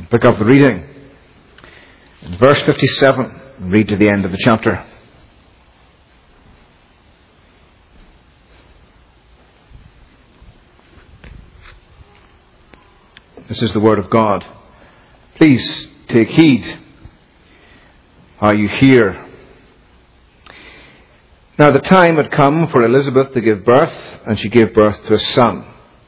Pick up the reading in verse 57 and read to the end of the chapter. This is the word of God. Please take heed how you hear. Now the time had come for Elizabeth to give birth, and she gave birth to a son.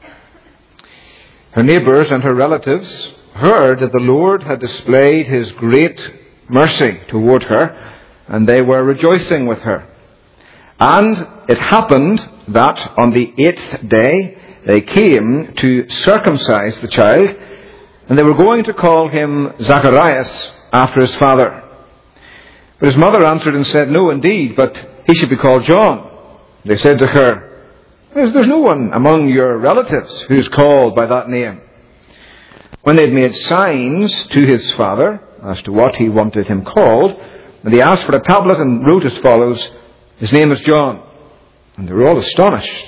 Her neighbours and her relatives heard that the Lord had displayed His great mercy toward her, and they were rejoicing with her. And it happened that on the 8th day they came to circumcise the child, and they were going to call him Zacharias after his father. But his mother answered and said, "No, indeed, but he should be called John." They said to her, There's no one among your relatives who is called by that name." When they had made signs to his father as to what he wanted him called, and he asked for a tablet and wrote as follows, "His name is John." And they were all astonished.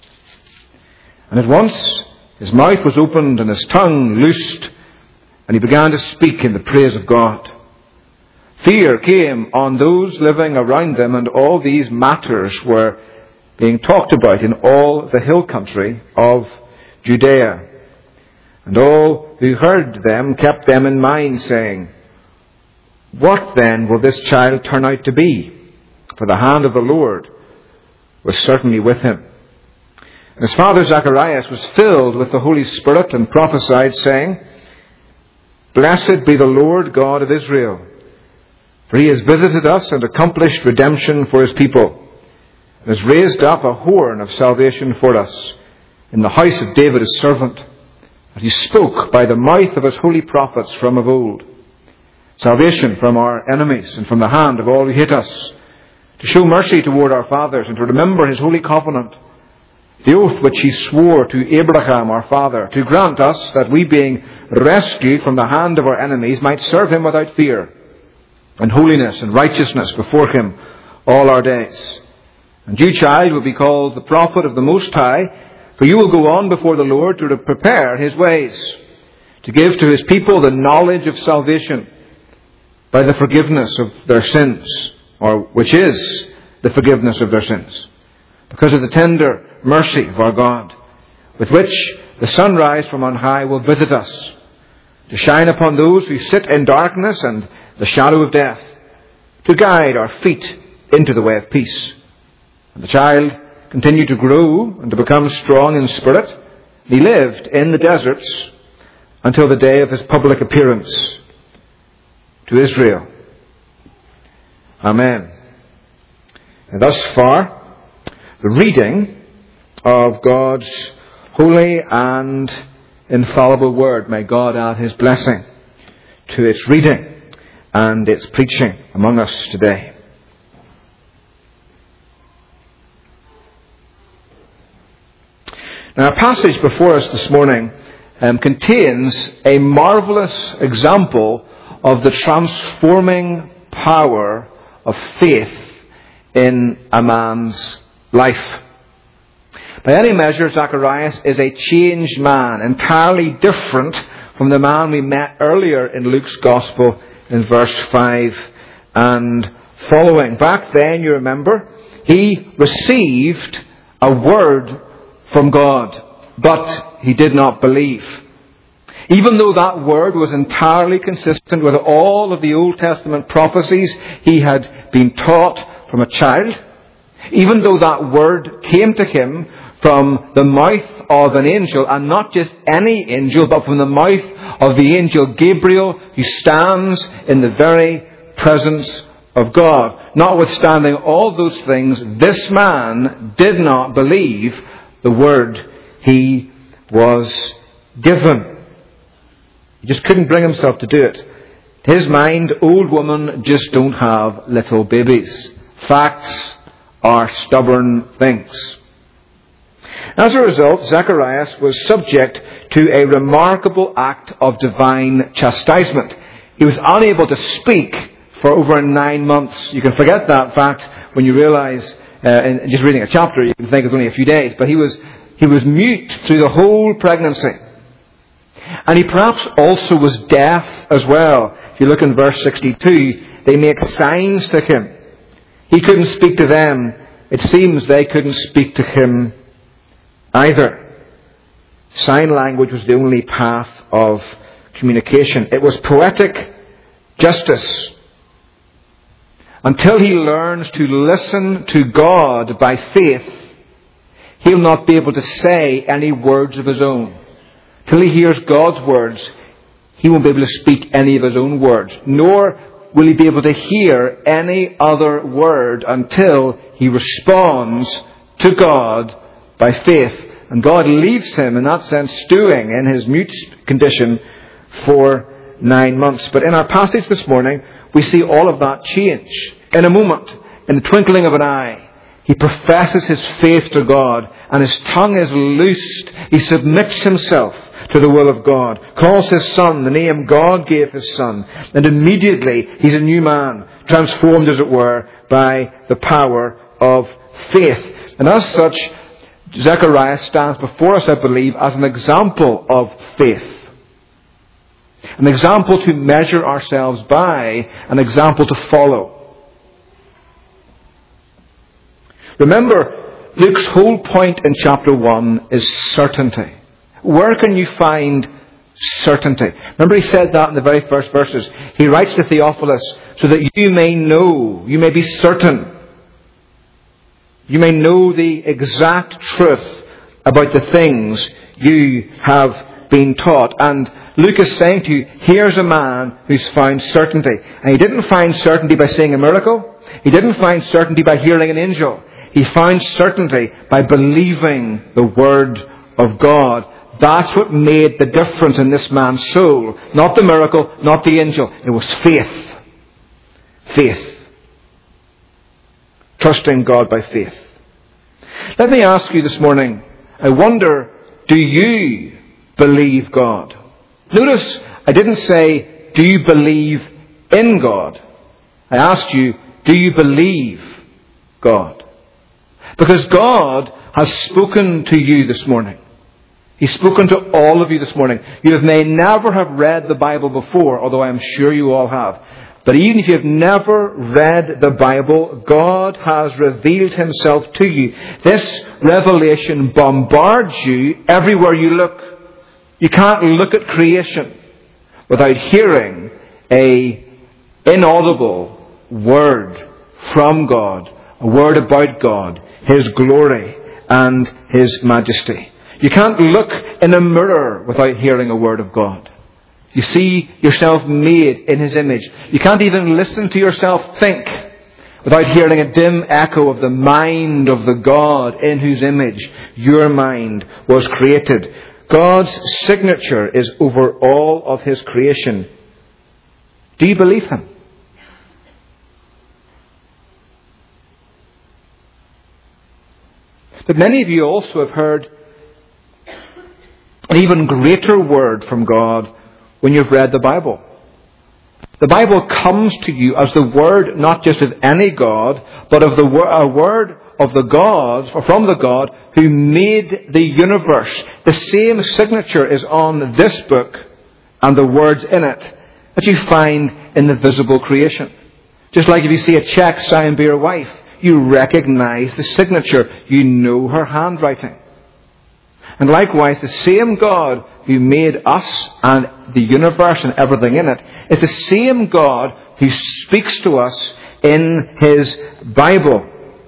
And at once his mouth was opened and his tongue loosed, and he began to speak in the praise of God. Fear came on those living around them, and all these matters were being talked about in all the hill country of Judea. And all who heard them kept them in mind, saying, "What then will this child turn out to be? For the hand of the Lord was certainly with him." And his father Zacharias was filled with the Holy Spirit and prophesied, saying, "Blessed be the Lord God of Israel, for He has visited us and accomplished redemption for His people, and has raised up a horn of salvation for us in the house of David His servant, that He spoke by the mouth of His holy prophets from of old, salvation from our enemies and from the hand of all who hate us, to show mercy toward our fathers and to remember His holy covenant, the oath which He swore to Abraham our father, to grant us that we, being rescued from the hand of our enemies, might serve Him without fear, in holiness and righteousness before Him all our days. And you, child, will be called the prophet of the Most High, for you will go on before the Lord to prepare His ways, to give to His people the knowledge of salvation by the forgiveness of their sins, or which is the forgiveness of their sins, because of the tender mercy of our God, with which the sunrise from on high will visit us, to shine upon those who sit in darkness and the shadow of death, to guide our feet into the way of peace. And the child continued to grow and to become strong in spirit. He lived in the deserts until the day of His public appearance to Israel. Amen. And thus far, the reading of God's holy and infallible word. May God add His blessing to its reading and its preaching among us today. Now, our passage before us this morning contains a marvellous example of the transforming power of faith in a man's life. By any measure, Zacharias is a changed man, entirely different from the man we met earlier in Luke's Gospel in verse 5 and following. Back then, you remember, he received a word from God, but he did not believe. Even though that word was entirely consistent with all of the Old Testament prophecies he had been taught from a child, even though that word came to him from the mouth of an angel, and not just any angel, but from the mouth of the angel Gabriel, who stands in the very presence of God. Notwithstanding all those things, this man did not believe the word he was given. He just couldn't bring himself to do it. To his mind, old women just don't have little babies. Facts are stubborn things. As a result, Zacharias was subject to a remarkable act of divine chastisement. He was unable to speak for over 9 months. You can forget that fact when you realize, in just reading a chapter, you can think it's only a few days, but he was mute through the whole pregnancy. And he perhaps also was deaf as well. If you look in verse 62, they make signs to him. He couldn't speak to them. It seems they couldn't speak to him either. Sign language was the only path of communication. It was poetic justice. Until he learns to listen to God by faith, he'll not be able to say any words of his own. Till he hears God's words, he won't be able to speak any of his own words. Nor will he be able to hear any other word until he responds to God by faith. And God leaves him, in that sense, stewing in his mute condition for 9 months. But in our passage this morning, we see all of that change. In a moment, in the twinkling of an eye, he professes his faith to God, and his tongue is loosed. He submits himself to the will of God, calls his son the name God gave his son, and immediately he's a new man, transformed, as it were, by the power of faith. And as such, Zechariah stands before us, I believe, as an example of faith. An example to measure ourselves by, an example to follow. Remember, Luke's whole point in chapter 1 is certainty. Where can you find certainty? Remember he said that in the very first verses. He writes to Theophilus, so that you may know, you may be certain. You may know the exact truth about the things you have been taught. And Luke is saying to you, here's a man who's found certainty. And he didn't find certainty by seeing a miracle. He didn't find certainty by hearing an angel. He found certainty by believing the Word of God. That's what made the difference in this man's soul. Not the miracle, not the angel. It was faith. Faith. Trusting God by faith. Let me ask you this morning, I wonder, do you believe God? Notice, I didn't say, do you believe in God? I asked you, do you believe God? Because God has spoken to you this morning. He's spoken to all of you this morning. You may never have read the Bible before, although I am sure you all have. But even if you've never read the Bible, God has revealed himself to you. This revelation bombards you everywhere you look. You can't look at creation without hearing an inaudible word from God, a word about God, his glory and his majesty. You can't look in a mirror without hearing a word of God. You see yourself made in his image. You can't even listen to yourself think without hearing a dim echo of the mind of the God in whose image your mind was created. God's signature is over all of his creation. Do you believe him? But many of you also have heard an even greater word from God when you've read the Bible. The Bible comes to you as the word not just of any God, but of a word of the God, or from the God who made the universe. The same signature is on this book and the words in it that you find in the visible creation. Just like if you see a cheque signed by your wife, you recognize the signature. You know her handwriting. And likewise, the same God who made us and the universe and everything in it is the same God who speaks to us in his Bible.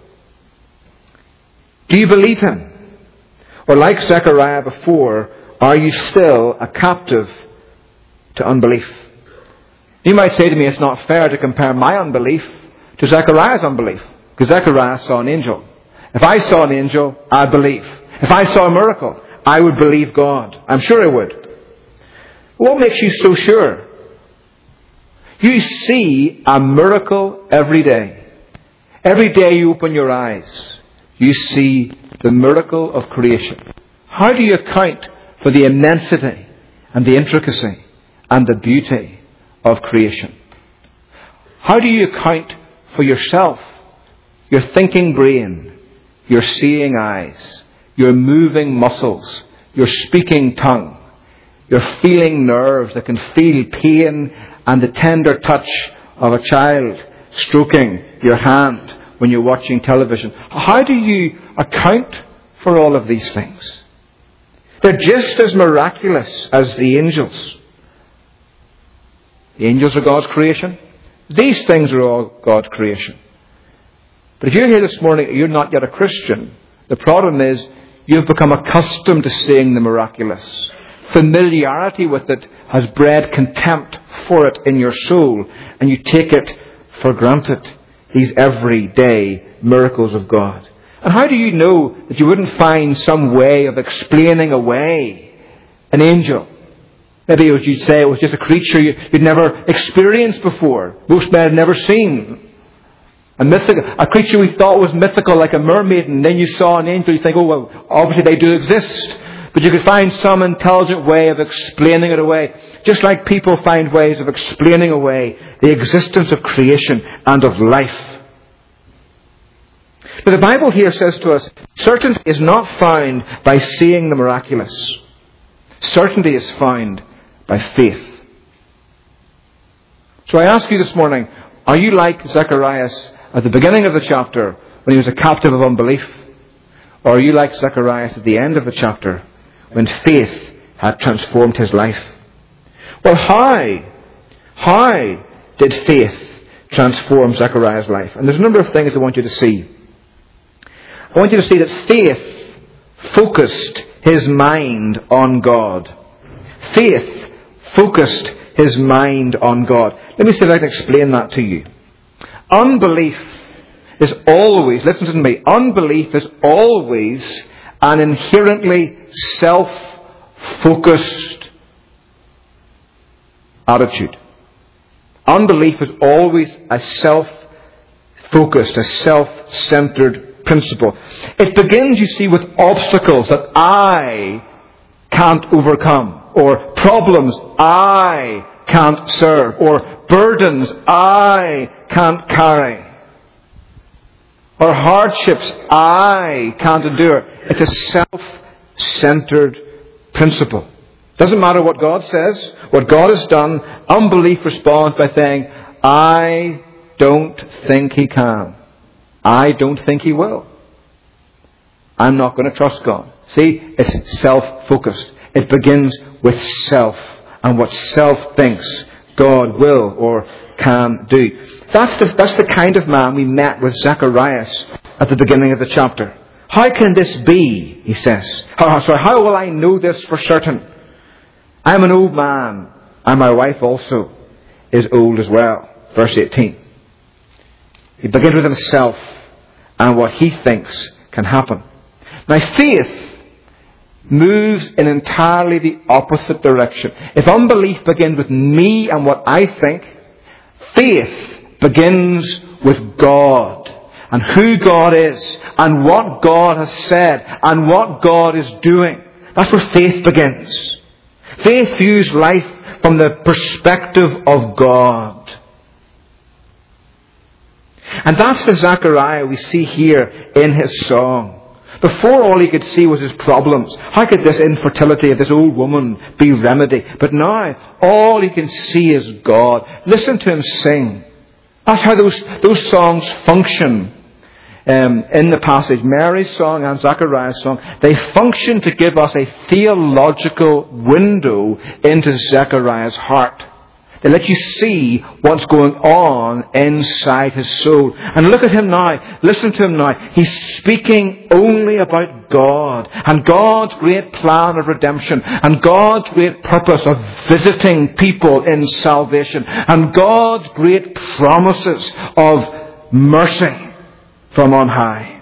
Do you believe him? Or like Zechariah before, are you still a captive to unbelief? You might say to me, it's not fair to compare my unbelief to Zechariah's unbelief, because Zechariah saw an angel. If I saw an angel, I'd believe. If I saw a miracle, I would believe God. I'm sure I would. What makes you so sure? You see a miracle every day. Every day you open your eyes, you see the miracle of creation. How do you account for the immensity and the intricacy and the beauty of creation? How do you account for yourself, your thinking brain, your seeing eyes, your moving muscles, your speaking tongue, your feeling nerves that can feel pain and the tender touch of a child stroking your hand when you're watching television. How do you account for all of these things? They're just as miraculous as the angels. The angels are God's creation. These things are all God's creation. But if you're here this morning and you're not yet a Christian, the problem is you've become accustomed to seeing the miraculous. Familiarity with it has bred contempt for it in your soul, and you take it for granted, these everyday miracles of God. And how do you know that you wouldn't find some way of explaining away an angel? Maybe you'd say it was just a creature you'd never experienced before. Most men had never seen. A creature we thought was mythical, like a mermaid, and then you saw an angel, you think, oh, well, obviously they do exist. But you could find some intelligent way of explaining it away. Just like people find ways of explaining away the existence of creation and of life. But the Bible here says to us, certainty is not found by seeing the miraculous. Certainty is found by faith. So I ask you this morning, are you like Zacharias at the beginning of the chapter when he was a captive of unbelief? Or are you like Zacharias at the end of the chapter when faith had transformed his life? Well, how did faith transform Zacharias' life? And there's a number of things I want you to see. I want you to see that faith focused his mind on God. Faith focused his mind on God. Let me see if I can explain that to you. Unbelief is always, listen to me, unbelief is always an inherently self-focused attitude. Unbelief is always a self-focused, a self-centered principle. It begins, you see, with obstacles that I can't overcome, or problems I can't serve, or burdens I can't carry, or hardships I can't endure. It's a self-centered principle. Doesn't matter what God says, what God has done. Unbelief responds by saying, I don't think He can. I don't think He will. I'm not going to trust God. See, it's self-focused. It begins with self and what self thinks God will or can do. That's the kind of man we met with Zacharias at the beginning of the chapter. How can this be, he says. How will I know this for certain? I'm an old man, and my wife also is old as well. Verse 18. He begins with himself and what he thinks can happen. Now, faith moves in entirely the opposite direction. If unbelief begins with me and what I think, faith begins with God and who God is and what God has said and what God is doing. That's where faith begins. Faith views life from the perspective of God. And that's the Zechariah we see here in his song. Before, all he could see was his problems. How could this infertility of this old woman be remedied? But now, all he can see is God. Listen to him sing. That's how those songs function in the passage. Mary's song and Zechariah's song, they function to give us a theological window into Zechariah's heart. They let you see what's going on inside his soul. And look at him now. Listen to him now. He's speaking only about God and God's great plan of redemption and God's great purpose of visiting people in salvation and God's great promises of mercy from on high.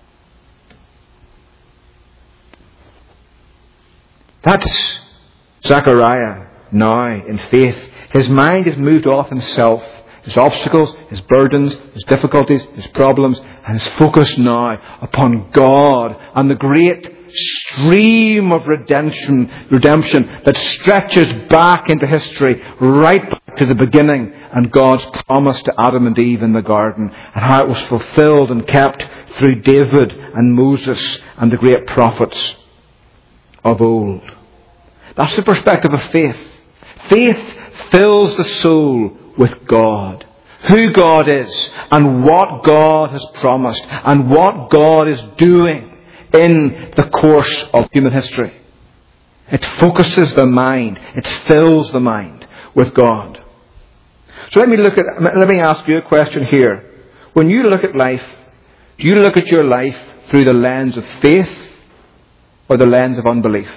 That's Zechariah now in faith. His mind is moved off himself, his obstacles, his burdens, his difficulties, his problems, and is focused now upon God and the great stream of redemption that stretches back into history, right back to the beginning and God's promise to Adam and Eve in the garden, and how it was fulfilled and kept through David and Moses and the great prophets of old. That's the perspective of faith. Faith fills the soul with God. Who God is and what God has promised and what God is doing in the course of human history. It focuses the mind. It fills the mind with God. So let me ask you a question here. When you look at life, do you look at your life through the lens of faith or the lens of unbelief?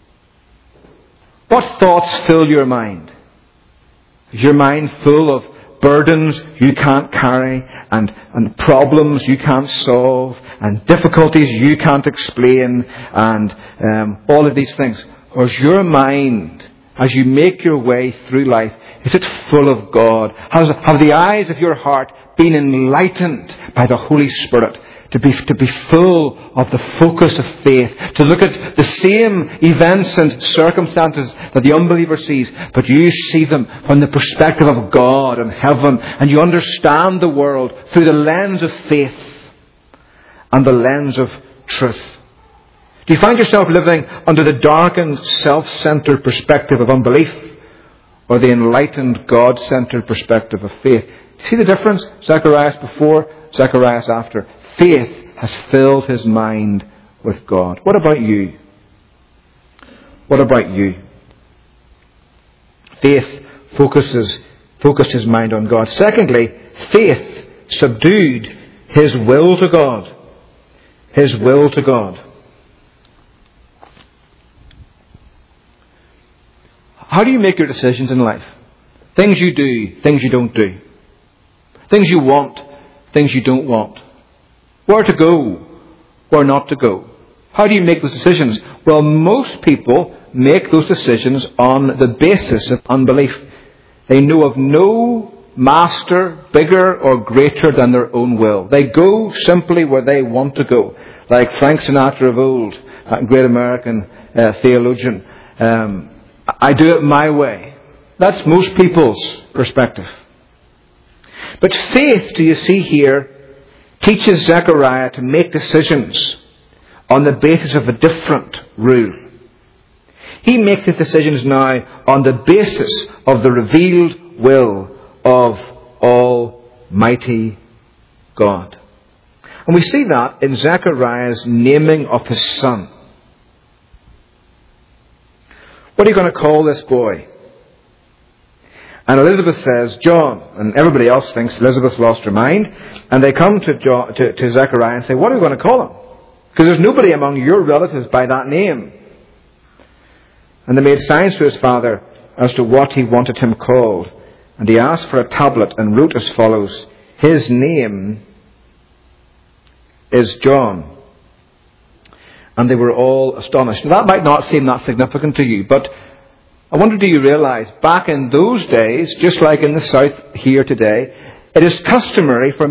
What thoughts fill your mind? Is your mind full of burdens you can't carry and problems you can't solve and difficulties you can't explain and all of these things? Or is your mind, as you make your way through life, is it full of God? Have the eyes of your heart been enlightened by the Holy Spirit to be full of the focus of faith, to look at the same events and circumstances that the unbeliever sees, but you see them from the perspective of God and heaven, and you understand the world through the lens of faith and the lens of truth? Do you find yourself living under the darkened, self-centered perspective of unbelief or the enlightened, God-centered perspective of faith? Do you see the difference? Zacharias before, Zacharias after. Faith has filled his mind with God. What about you? What about you? Faith focused his mind on God. Secondly, faith subdued his will to God. His will to God. How do you make your decisions in life? Things you do, things you don't do. Things you want, things you don't want. Where to go, where not to go. How do you make those decisions? Well, most people make those decisions on the basis of unbelief. They know of no master bigger or greater than their own will. They go simply where they want to go. Like Frank Sinatra of old, that great American theologian. I do it my way. That's most people's perspective. But faith, do you see here, teaches Zechariah to make decisions on the basis of a different rule. He makes his decisions now on the basis of the revealed will of Almighty God. And we see that in Zechariah's naming of his son. What are you going to call this boy? And Elizabeth says, John. And everybody else thinks Elizabeth lost her mind. And they come to Zechariah and say, what are we going to call him? Because there's nobody among your relatives by that name. And they made signs to his father as to what he wanted him called. And he asked for a tablet and wrote as follows, his name is John. And they were all astonished. Now, that might not seem that significant to you, but I wonder, do you realize, back in those days, just like in the South here today, it was customary for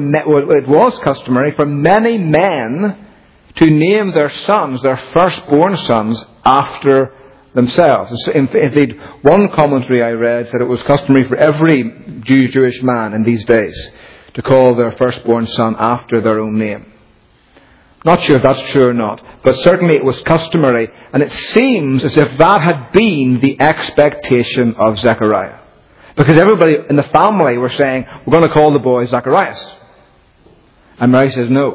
many men to name their sons, their firstborn sons, after themselves. Indeed, one commentary I read said it was customary for every Jewish man in these days to call their firstborn son after their own name. Not sure if that's true or not, but certainly it was customary, and it seems as if that had been the expectation of Zechariah. Because everybody in the family were saying, we're going to call the boy Zacharias. And Mary says no.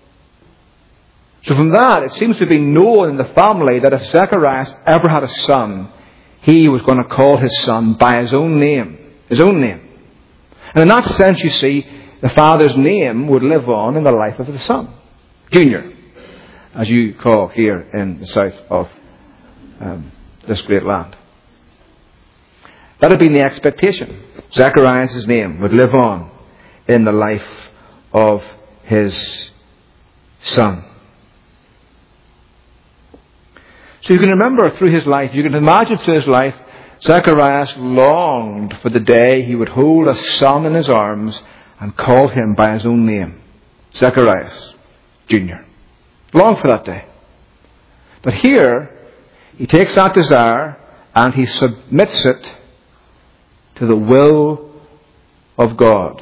So from that, it seems to be known in the family that if Zacharias ever had a son, he was going to call his son by his own name. His own name. And in that sense, you see, the father's name would live on in the life of the son. Junior, as you call here in the south of this great land. That had been the expectation. Zacharias' name would live on in the life of his son. So you can remember through his life, you can imagine through his life, Zacharias longed for the day he would hold a son in his arms and call him by his own name. Zacharias Jr. Long for that day. But here, he takes that desire and he submits it to the will of God.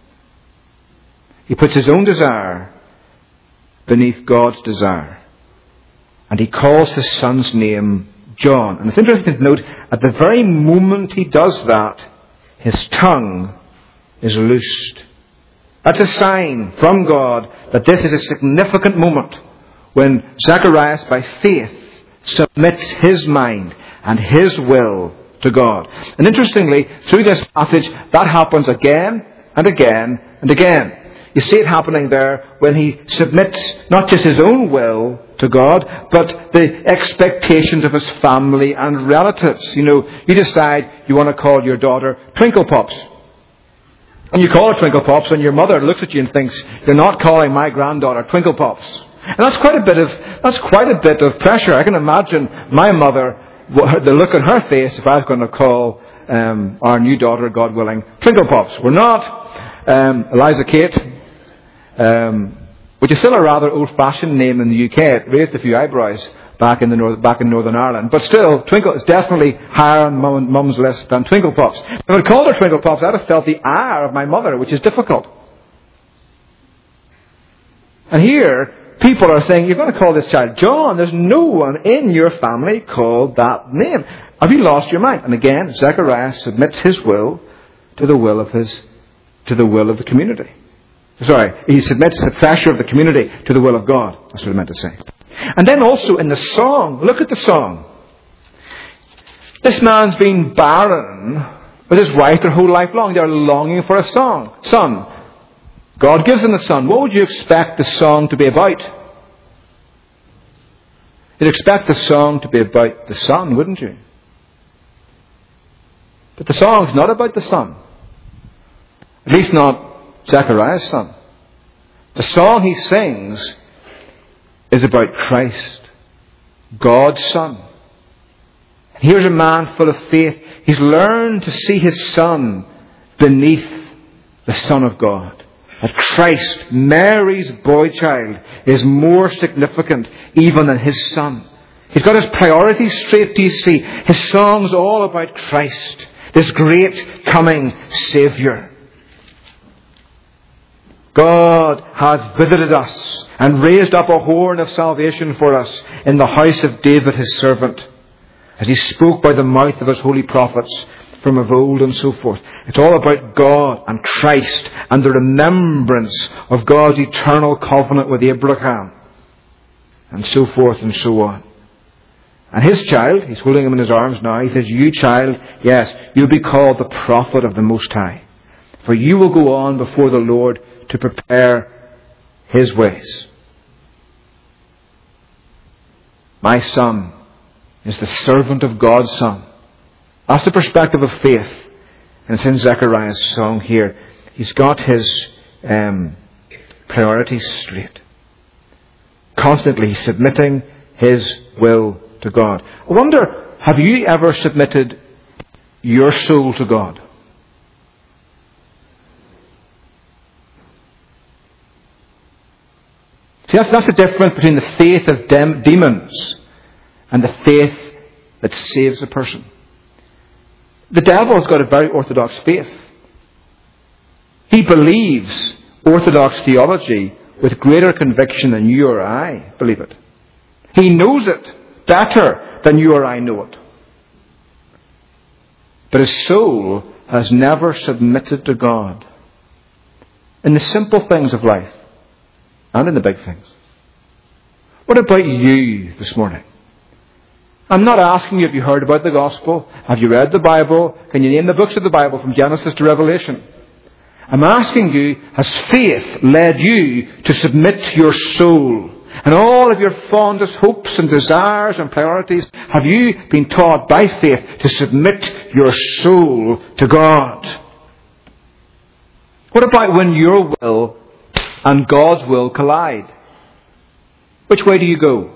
He puts his own desire beneath God's desire. And he calls his son's name John. And it's interesting to note, at the very moment he does that, his tongue is loosed. That's a sign from God that this is a significant moment when Zacharias, by faith, submits his mind and his will to God. And interestingly, through this passage, that happens again and again and again. You see it happening there when he submits not just his own will to God, but the expectations of his family and relatives. You decide you want to call your daughter Twinkle Pops. And you call her Twinkle Pops, and your mother looks at you and thinks, you're not calling my granddaughter Twinkle Pops. And that's quite a bit of pressure. I can imagine my mother, the look on her face if I was going to call our new daughter, God willing, Twinkle Pops. We're not. Eliza Kate, which is still a rather old-fashioned name in the UK. It raised a few eyebrows back in Northern Ireland. But still, Twinkle is definitely higher on Mum's list than Twinkle Pops. If I had called her Twinkle Pops, I'd have felt the ire of my mother, which is difficult. And here, people are saying, you're going to call this child John. There's no one in your family called that name. Have you lost your mind? And again, Zechariah submits his will to the will of the community. He submits the pressure of the community to the will of God. That's what I meant to say. And then also in the song, look at the song. This man's been barren with his wife their whole life long. They're longing for a son. God gives them the son. What would you expect the song to be about? You'd expect the song to be about the son, wouldn't you? But the song's not about the son. At least not Zechariah's son. The song he sings is about Christ, God's Son. Here's a man full of faith. He's learned to see his son beneath the Son of God. That Christ, Mary's boy child, is more significant even than his son. He's got his priorities straight, do you see? His song's all about Christ, this great coming Saviour. God has visited us and raised up a horn of salvation for us in the house of David his servant, as he spoke by the mouth of his holy prophets from of old and so forth. It's all about God and Christ and the remembrance of God's eternal covenant with Abraham and so forth and so on. And his child, he's holding him in his arms now, he says, you child, yes, you'll be called the prophet of the Most High, for you will go on before the Lord to prepare his ways. My son is the servant of God's Son. That's the perspective of faith. And it's in Zechariah's song here. He's got his priorities straight. Constantly he's submitting his will to God. I wonder, have you ever submitted your soul to God? See, that's the difference between the faith of demons and the faith that saves a person. The devil has got a very orthodox faith. He believes orthodox theology with greater conviction than you or I believe it. He knows it better than you or I know it. But his soul has never submitted to God in the simple things of life and in the big things. What about you this morning? I'm not asking you, have you heard about the gospel? Have you read the Bible? Can you name the books of the Bible from Genesis to Revelation? I'm asking you, has faith led you to submit your soul and all of your fondest hopes and desires and priorities? Have you been taught by faith to submit your soul to God? What about when your will and God's will collide? Which way do you go?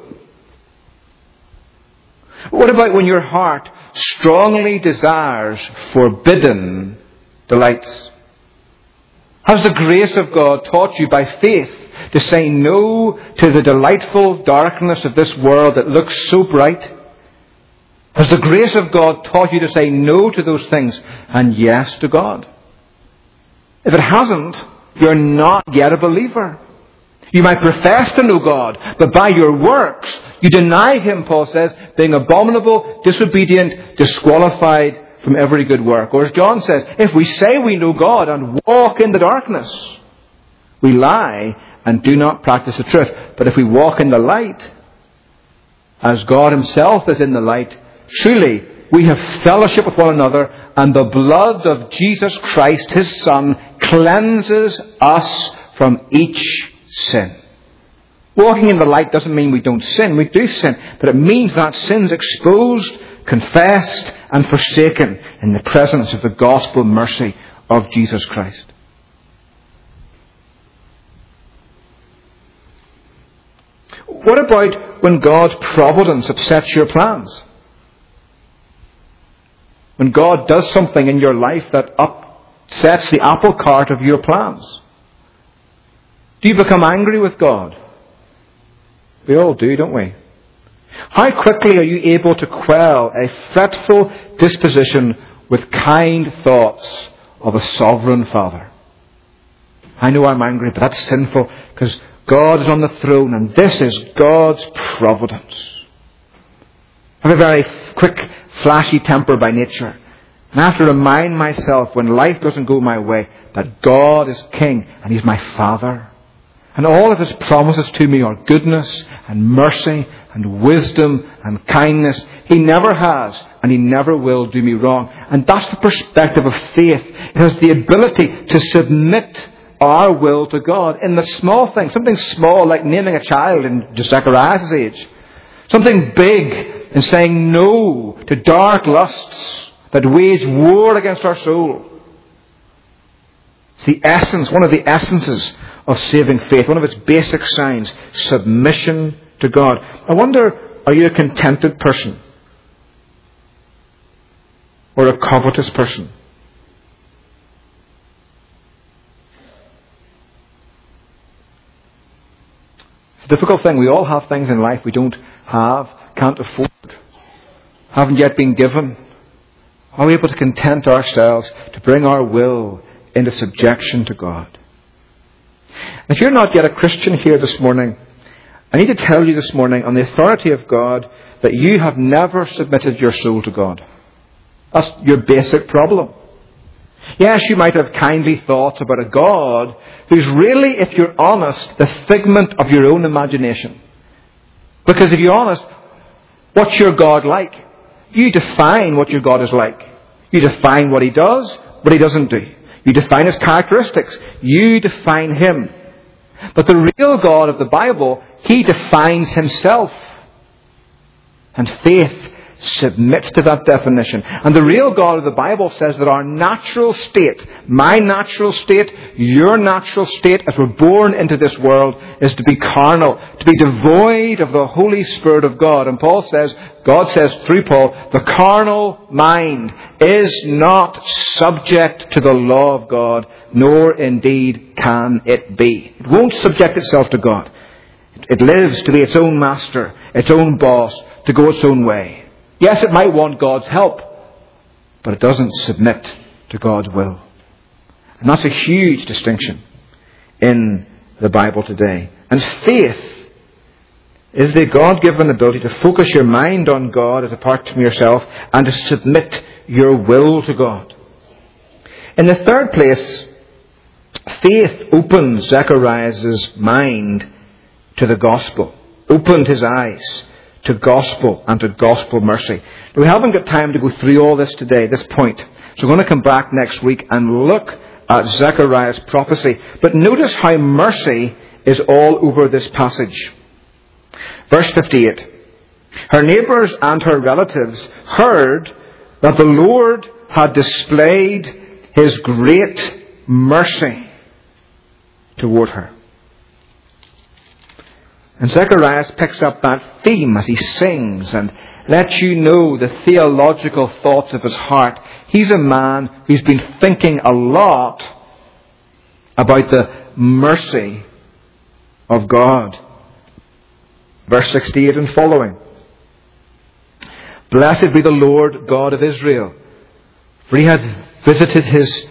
What about when your heart strongly desires forbidden delights? Has the grace of God taught you by faith to say no to the delightful darkness of this world that looks so bright? Has the grace of God taught you to say no to those things and yes to God? If it hasn't, you're not yet a believer. You might profess to know God, but by your works, you deny Him, Paul says, being abominable, disobedient, disqualified from every good work. Or as John says, if we say we know God and walk in the darkness, we lie and do not practice the truth. But if we walk in the light, as God Himself is in the light, truly we have fellowship with one another, and the blood of Jesus Christ, His Son, cleanses us from each sin. Walking in the light doesn't mean we don't sin. We do sin. But it means that sin's exposed, confessed, and forsaken in the presence of the gospel mercy of Jesus Christ. What about when God's providence upsets your plans? When God does something in your life that upsets the apple cart of your plans? Do you become angry with God? We all do, don't we? How quickly are you able to quell a fretful disposition with kind thoughts of a sovereign Father? I know I'm angry, but that's sinful because God is on the throne and this is God's providence. I have a very quick, flashy temper by nature. And I have to remind myself when life doesn't go my way that God is King and He's my Father. And all of His promises to me are goodness and mercy and wisdom and kindness. He never has and He never will do me wrong. And that's the perspective of faith. It has the ability to submit our will to God in the small things. Something small like naming a child in Zechariah's age. Something big in saying no to dark lusts that wage war against our soul. It's the essence, one of the essences of saving faith, one of its basic signs, submission to God. I wonder, are you a contented person? Or a covetous person? It's a difficult thing. We all have things in life we don't have, can't afford, haven't yet been given. Are we able to content ourselves to bring our will into subjection to God? If you're not yet a Christian here this morning, I need to tell you this morning on the authority of God that you have never submitted your soul to God. That's your basic problem. Yes, you might have kindly thoughts about a God who's really, if you're honest, the figment of your own imagination. Because if you're honest, what's your God like? You define what your God is like. You define what He does, what He doesn't do. You define His characteristics. You define Him. But the real God of the Bible, He defines Himself. And faith submits to that definition. And the real God of the Bible says that our natural state, my natural state, your natural state as we're born into this world is to be carnal, to be devoid of the Holy Spirit of God. And Paul says, God says through Paul, the carnal mind is not subject to the law of God, nor indeed can it be. It won't subject itself to God. It lives to be its own master, its own boss, to go its own way. Yes, it might want God's help, but it doesn't submit to God's will. And that's a huge distinction in the Bible today. And faith is the God-given ability to focus your mind on God as apart from yourself and to submit your will to God. In the third place, faith opened Zechariah's mind to the gospel, opened his eyes to gospel and to gospel mercy. But we haven't got time to go through all this today, this point. So we're going to come back next week and look at Zechariah's prophecy. But notice how mercy is all over this passage. Verse 58. Her neighbours and her relatives heard that the Lord had displayed His great mercy toward her. And Zechariah picks up that theme as he sings and lets you know the theological thoughts of his heart. He's a man who's been thinking a lot about the mercy of God. Verse 68 and following. Blessed be the Lord God of Israel, for He has visited His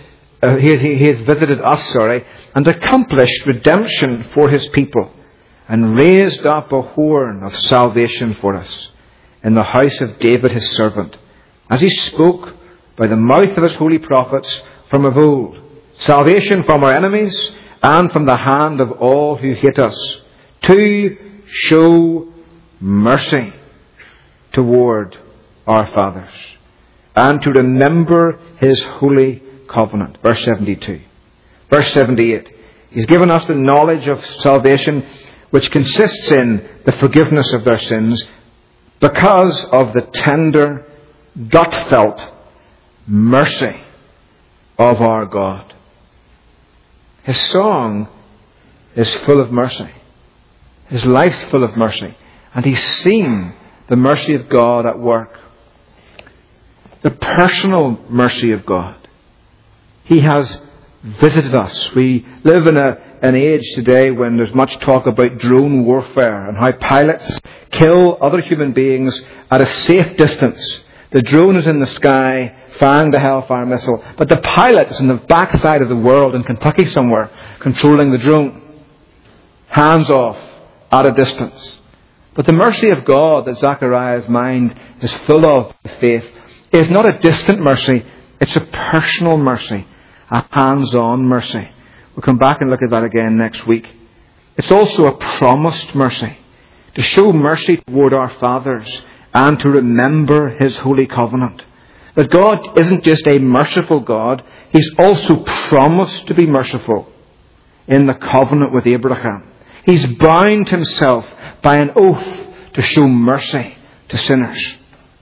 He has visited us, and accomplished redemption for his people, and raised up a horn of salvation for us in the house of David his servant, as he spoke by the mouth of his holy prophets from of old, salvation from our enemies and from the hand of all who hate us, to show mercy toward our fathers, and to remember his holy covenant. Verse 72. Verse 78. He's given us the knowledge of salvation, which consists in the forgiveness of their sins, because of the tender, gut-felt mercy of our God. His song is full of mercy. His life's full of mercy. And he's seen the mercy of God at work. The personal mercy of God. He has visited us. We live in an age today when there's much talk about drone warfare and how pilots kill other human beings at a safe distance. The drone is in the sky, firing the Hellfire missile, but the pilot is in the backside of the world in Kentucky somewhere, controlling the drone. Hands off, at a distance. But the mercy of God that Zechariah's mind is full of faith is not a distant mercy, it's a personal mercy, a hands-on mercy. We'll come back and look at that again next week. It's also a promised mercy, to show mercy toward our fathers and to remember his holy covenant. But God isn't just a merciful God, he's also promised to be merciful in the covenant with Abraham. He's bound himself by an oath to show mercy to sinners.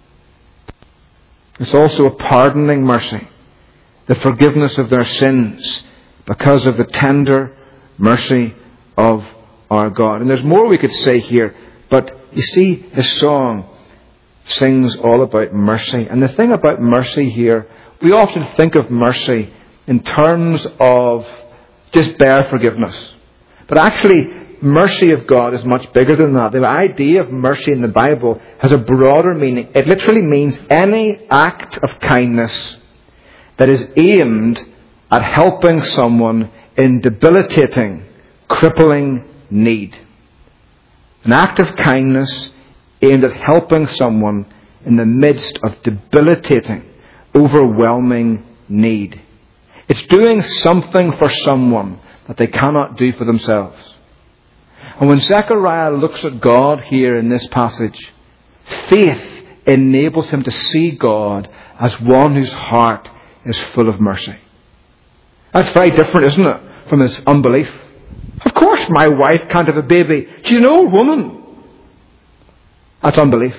It's also a pardoning mercy, the forgiveness of their sins because of the tender mercy of our God. And there's more we could say here, but you see, his song sings all about mercy. And the thing about mercy here, we often think of mercy in terms of just bare forgiveness. But actually, mercy of God is much bigger than that. The idea of mercy in the Bible has a broader meaning. It literally means any act of kindness that is aimed at helping someone in debilitating, crippling need. An act of kindness aimed at helping someone in the midst of debilitating, overwhelming need. It's doing something for someone that they cannot do for themselves. And when Zechariah looks at God here in this passage, faith enables him to see God as one whose heart is full of mercy. That's very different, isn't it, from his unbelief? Of course my wife can't have a baby. She's an old woman. That's unbelief.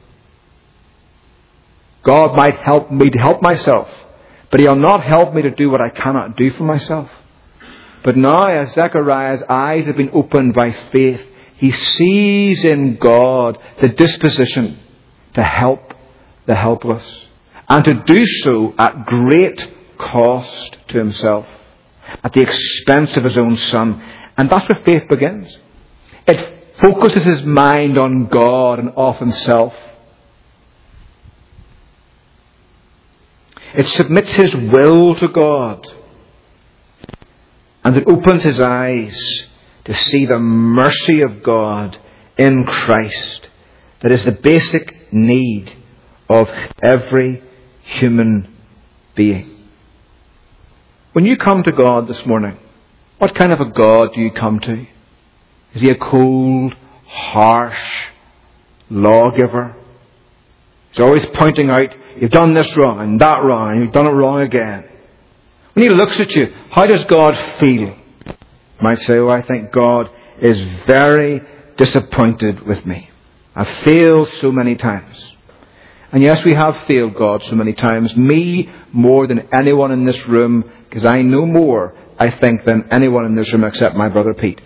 God might help me to help myself, but he'll not help me to do what I cannot do for myself. But now, as Zechariah's eyes have been opened by faith, he sees in God the disposition to help the helpless, and to do so at great cost to himself, at the expense of his own son. And that's where faith begins. It focuses his mind on God and off himself. It submits his will to God. And it opens his eyes to see the mercy of God in Christ that is the basic need of every human being. When you come to God this morning, what kind of a God do you come to? Is he a cold, harsh lawgiver? He's always pointing out, you've done this wrong and that wrong and you've done it wrong again. When he looks at you, how does God feel? You might say, I think God is very disappointed with me. I've failed so many times. And yes, we have failed God so many times. Me more than anyone in this room, because I know more, I think, than anyone in this room except my brother Pete.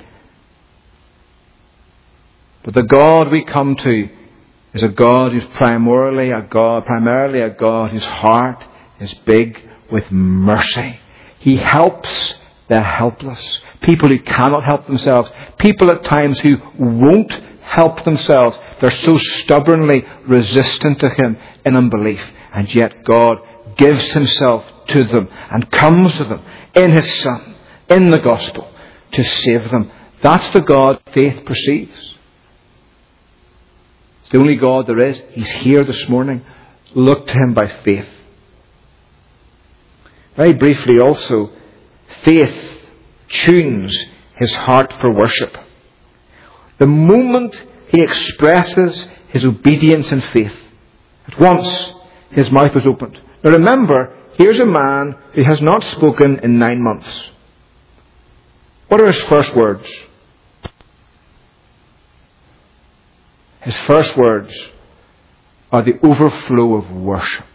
But the God we come to is a God who's primarily a God whose heart is big with mercy. He helps the helpless. People who cannot help themselves. People at times who won't help themselves. They're so stubbornly resistant to him in unbelief. And yet God gives himself to them and comes to them in His Son, in the gospel, to save them. That's the God faith perceives. It's the only God there is. He's here this morning. Look to Him by faith. Very briefly also, faith tunes his heart for worship. The moment he expresses his obedience in faith, at once his mouth is opened. Now remember, here's a man who has not spoken in 9 months. What are his first words? His first words are the overflow of worship.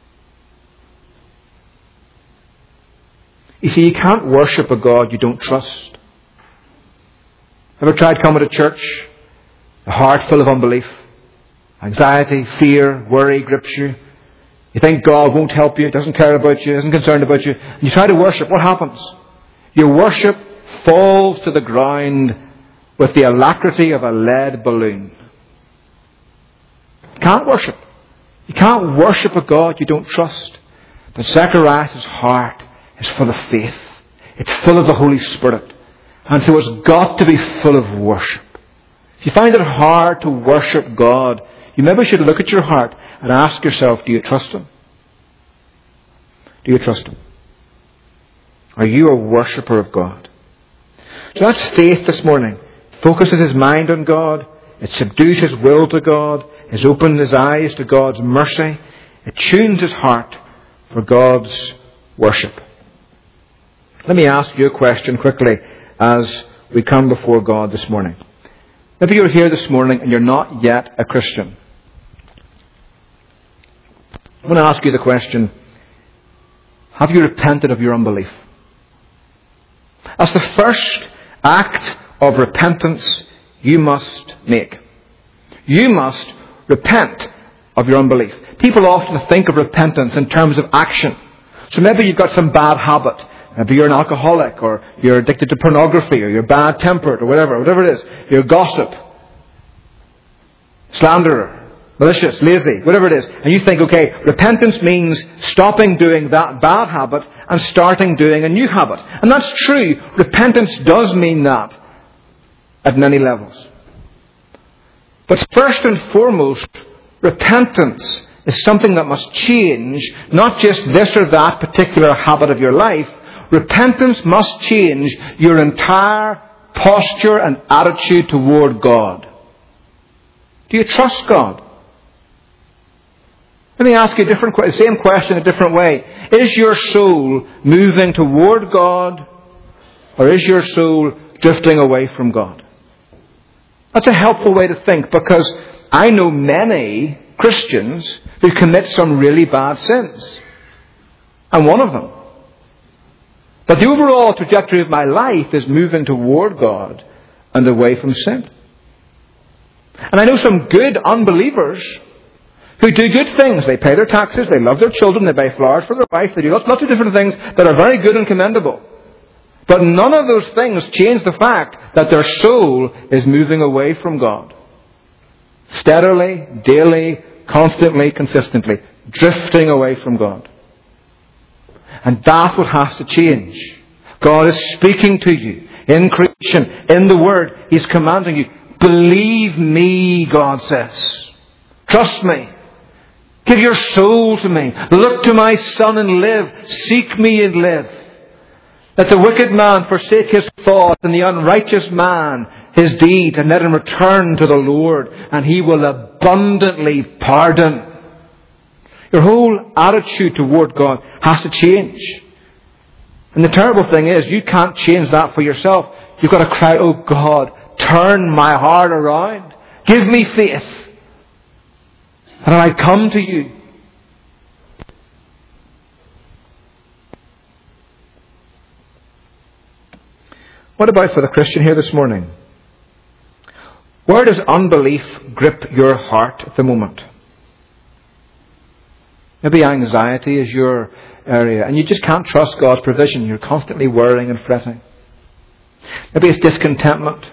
You see, you can't worship a God you don't trust. Ever tried coming to church? A heart full of unbelief, anxiety, fear, worry grips you. You think God won't help you, doesn't care about you, isn't concerned about you. And you try to worship. What happens? Your worship falls to the ground with the alacrity of a lead balloon. You can't worship. You can't worship a God you don't trust. But Zechariah's heart is full of faith. It's full of the Holy Spirit. And so it's got to be full of worship. If you find it hard to worship God, you maybe should look at your heart and ask yourself, do you trust Him? Do you trust Him? Are you a worshipper of God? So that's faith this morning. It focuses his mind on God. It subdues his will to God. It opens his eyes to God's mercy. It tunes his heart for God's worship. Let me ask you a question quickly as we come before God this morning. Maybe you're here this morning and you're not yet a Christian. I want to ask you the question, have you repented of your unbelief? That's the first act of repentance you must make. You must repent of your unbelief. People often think of repentance in terms of action. So maybe you've got some bad habit. Maybe you're an alcoholic, or you're addicted to pornography, or you're bad-tempered, or whatever it is. You're a gossip, slanderer, malicious, lazy, whatever it is. And you think, okay, repentance means stopping doing that bad habit and starting doing a new habit. And that's true. Repentance does mean that at many levels. But first and foremost, repentance is something that must change, not just this or that particular habit of your life. Repentance must change your entire posture and attitude toward God. Do you trust God? Let me ask you the same question a different way. Is your soul moving toward God, or is your soul drifting away from God? That's a helpful way to think, because I know many Christians who commit some really bad sins. I'm one of them. But the overall trajectory of my life is moving toward God and away from sin. And I know some good unbelievers who do good things. They pay their taxes, they love their children, they buy flowers for their wife, they do lots of different things that are very good and commendable. But none of those things change the fact that their soul is moving away from God. Steadily, daily, constantly, consistently, drifting away from God. And that's what has to change. God is speaking to you in creation, in the Word. He's commanding you, believe me, God says. Trust me. Give your soul to me. Look to my Son and live. Seek me and live. Let the wicked man forsake his thoughts, and the unrighteous man his deeds, and let him return to the Lord, and He will abundantly pardon. Your whole attitude toward God has to change. And the terrible thing is, you can't change that for yourself. You've got to cry, oh God, turn my heart around. Give me faith. And I come to you. What about for the Christian here this morning? Where does unbelief grip your heart at the moment? Maybe anxiety is your area, and you just can't trust God's provision. You're constantly worrying and fretting. Maybe it's discontentment.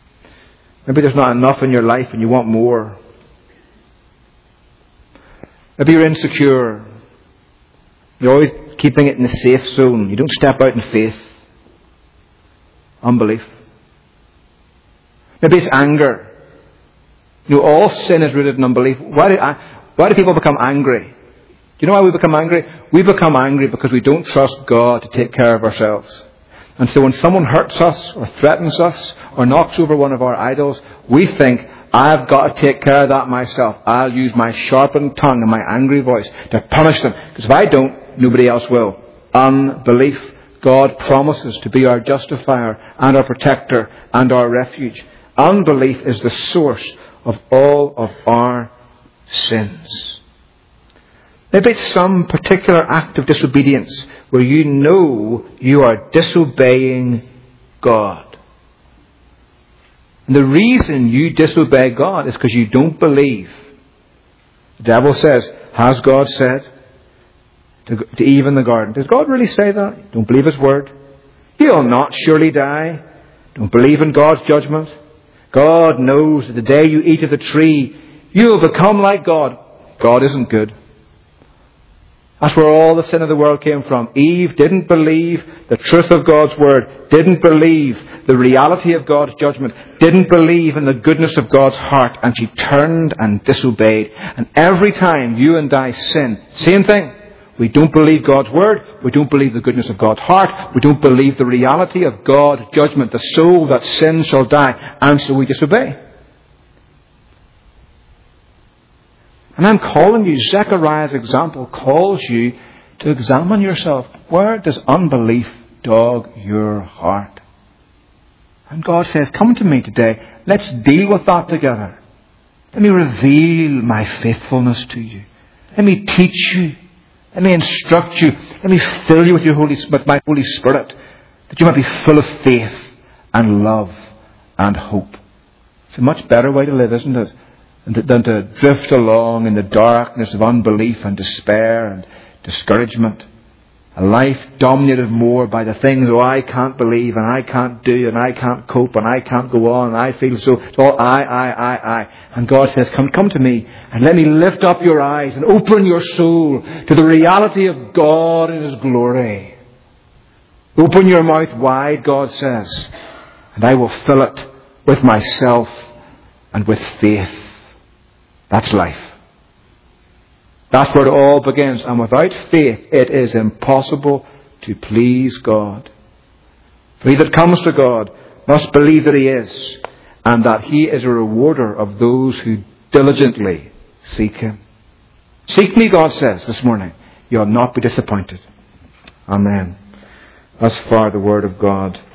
Maybe there's not enough in your life and you want more. Maybe you're insecure. You're always keeping it in the safe zone. You don't step out in faith. Unbelief. Maybe it's anger. All sin is rooted in unbelief. Why do people become angry? Do you know why we become angry? We become angry because we don't trust God to take care of ourselves. And so when someone hurts us or threatens us or knocks over one of our idols, we think, I've got to take care of that myself. I'll use my sharpened tongue and my angry voice to punish them. Because if I don't, nobody else will. Unbelief. God promises to be our justifier and our protector and our refuge. Unbelief is the source of all of our sins. Maybe it's some particular act of disobedience where you know you are disobeying God. And the reason you disobey God is because you don't believe. The devil says, has God said to Eve in the garden? Does God really say that? Don't believe His word. You'll not surely die. Don't believe in God's judgment. God knows that the day you eat of the tree, you'll become like God. God isn't good. That's where all the sin of the world came from. Eve didn't believe the truth of God's word, didn't believe the reality of God's judgment, didn't believe in the goodness of God's heart, and she turned and disobeyed. And every time you and I sin, same thing. We don't believe God's word, we don't believe the goodness of God's heart, we don't believe the reality of God's judgment. The soul that sins shall die, and so we disobey. And I'm calling you, Zechariah's example calls you to examine yourself. Where does unbelief dog your heart? And God says, come to me today. Let's deal with that together. Let me reveal my faithfulness to you. Let me teach you. Let me instruct you. Let me fill you with my Holy Spirit, that you might be full of faith and love and hope. It's a much better way to live, isn't it? Than to drift along in the darkness of unbelief and despair and discouragement. A life dominated more by the things, I can't believe and I can't do and I can't cope and I can't go on and I feel so. It's all I. And God says, come to me and let me lift up your eyes and open your soul to the reality of God in His glory. Open your mouth wide, God says, and I will fill it with myself and with faith. That's life. That's where it all begins. And without faith, it is impossible to please God. For he that comes to God must believe that He is, and that He is a rewarder of those who diligently seek Him. Seek me, God says this morning. You'll not be disappointed. Amen. Thus far the word of God.